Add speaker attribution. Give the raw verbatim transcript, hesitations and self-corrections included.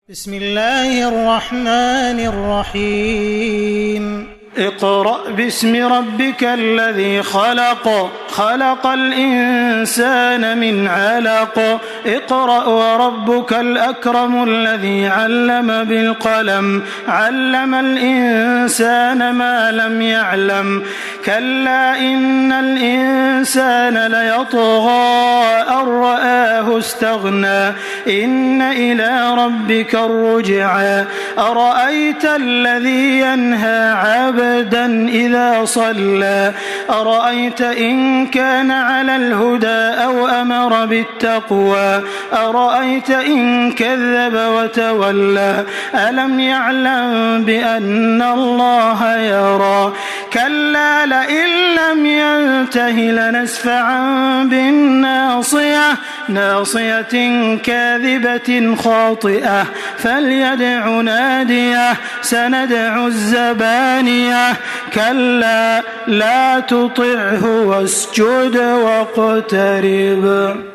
Speaker 1: بسم الله الرحمن الرحيم اقرأ باسم ربك الذي خلق خلق الإنسان من علق اقرأ وربك الأكرم الذي علم بالقلم علم الإنسان ما لم يعلم كلا إن الإنسان ليطغى أن رآه استغنى إن إلى ربك الرجعى أرأيت الذي ينهى عبدا إذا صلى أرأيت إن كان على الهدى أو أمر بالتقوى أرأيت إن كذب وتولى ألم يعلم بأن الله يرى كلا لئن لم ينته لنسفعا بالناصية ناصية كاذبة خاطئة فليدع ناديه سندع الزبانية كلا لا تطعه واسجد واقترب.